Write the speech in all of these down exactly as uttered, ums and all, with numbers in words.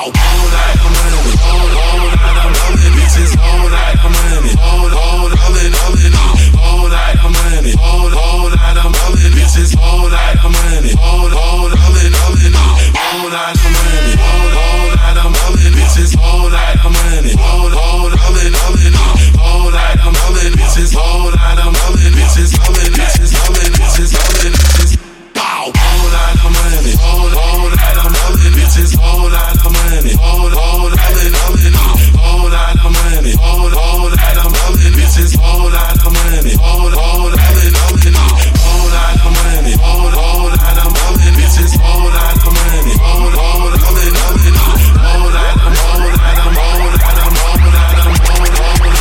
Hold like a money, hold, hold like a money, bitches, hold like a money, hold, hold, hold it, hold it, hold like a money, hold, hold like a money, bitches, hold like a money, hold, hold, hold it, hold it, hold like a money, hold, hold like a money, bitches, hold like a money, hold, hold, hold it, hold it, hold like a money, bitches, hold like a money, bitches, hold it, bitches, hold it, bitches, hold it, bitches, bow, hold like a money, hold, hold like a money, bitches, hold like a money, hold, hold, hold it, hold it, hold like a money, hold, hold like a money, bitches, hold like a money, hold, hold, hold it, hold it, hold like a money, hold, hold like a money, bitches, hold like a money, hold, hold, hold it, hold it, hold like a, hold like a, hold like a, hold like a, hold,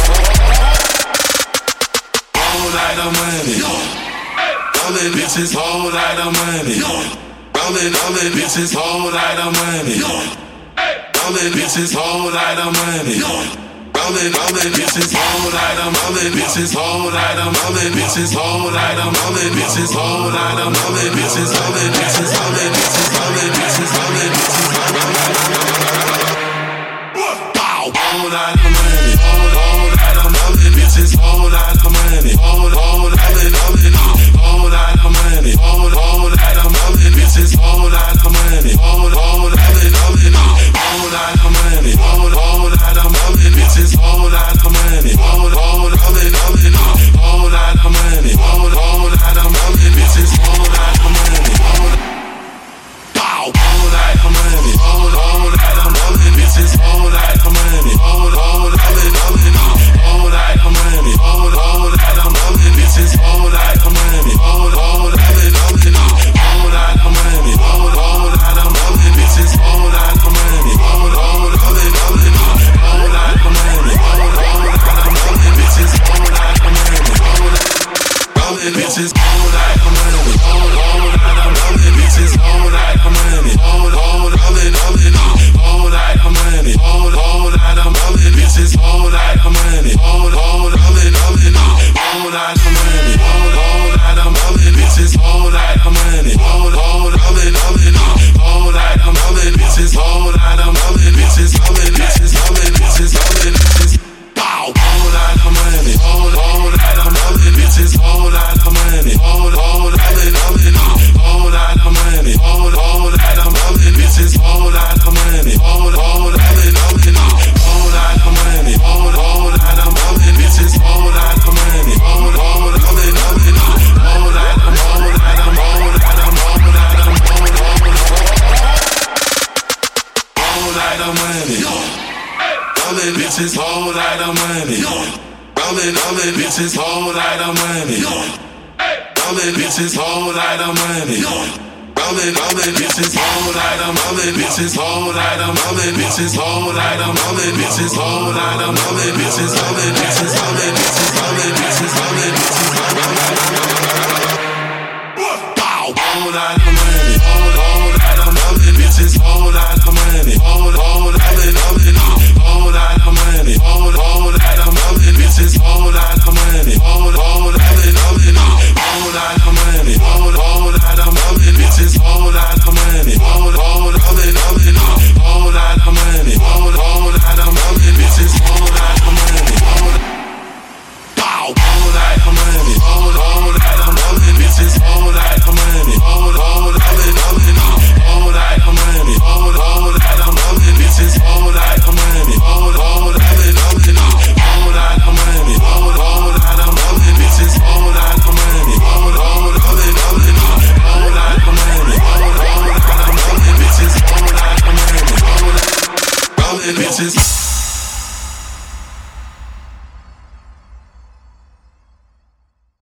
hold like a money, rolling bitches, hold like a money, rolling, rolling bitches, hold like a money, rolling bitches, hold like a money. Rolling, rolling bitches, hold like a rolling bitches, hold like a rolling bitches, hold like a rolling bitches, hold like a rolling bitches, rolling bitches, rolling bitches, rolling bitches, rolling bitches, bow, hold like a money, hold, hold like a rolling bitches, hold like a money, hold, hold, rolling, rolling, hold like a money, hold, hold like a rolling bitches, hold like a money, hold, hold, rolling, rolling, hold like a money, hold, hold like a rolling bitches, hold like a money, hold, hold, rolling, rolling, hold like a money, hold, hold like a rolling bitches, hold like a money, hold, bow, hold like a money, hold, hold like a rolling bitches, hold like a money, hold, hold, rolling, rolling, hold like a money, hold, hold like a rolling bitches, hold like a money, hold, hold, rolling, rolling, hold like a money, hold, hold like a rolling bitches, hold like a money, hold, hold, rolling, rolling, hold like a money, hold, hold like a rolling bitches, hold like a money, hold, rolling bitches, hold like a money, hold, hold like a rolling bitches, hold like a money, hold, hold, rolling, rolling, hold like a money, hold, hold like a rolling bitches, hold like a money, hold, hold, rolling, rolling, hold like a money, hold, hold like a rolling bitches, hold like a money, hold, hold, rolling, rolling, hold like a rolling bitches, hold like a rolling bitches, rolling bitches, rolling bitches, rolling bitches, bow, hold like a money, hold, hold like a rolling bitches, hold like a money, hold, hold, rolling, rolling, hold like a money, hold, hold like a rolling bitches, hold like a money, hold, hold, rolling, rolling, hold like a money, hold, hold like a rolling bitches, hold like a money, hold, hold, rolling, rolling, hold like a, hold like a, hold like a, hold like a, hold, hold like a money, rolling bitches, hold like a money, rolling, rolling bitches, hold like a money, rolling bitches, hold like a money. Rolling, rolling bitches, hold like a rolling bitches, hold like a rolling bitches, hold like a rolling bitches, hold like a rolling bitches, rolling bitches, rolling bitches, rolling bitches, rolling bitches, bow, hold like a money, hold, hold like a rolling bitches, hold like a money, hold, hold, rolling, rolling, hold like a money, hold, hold like a rolling bitches, hold like a money, hold, hold, rolling, rolling, hold like a money, hold, hold like a rolling bitches, hold like a money, hold, hold, rolling, rolling, hold like a money, hold, hold like a rolling bitches, hold like a money, hold, bow, hold like a money, hold, hold like a rolling bitches, hold like a money, hold, hold, rolling, rolling, hold like a money, hold, hold like a rolling bitches, hold like a money, hold, hold, rolling, rolling, hold like a money, hold, hold like a rolling bitches, hold like a money, hold, hold, rolling, rolling, hold like a money, hold, hold like a rolling bitches, hold like a money, hold, rolling bitches.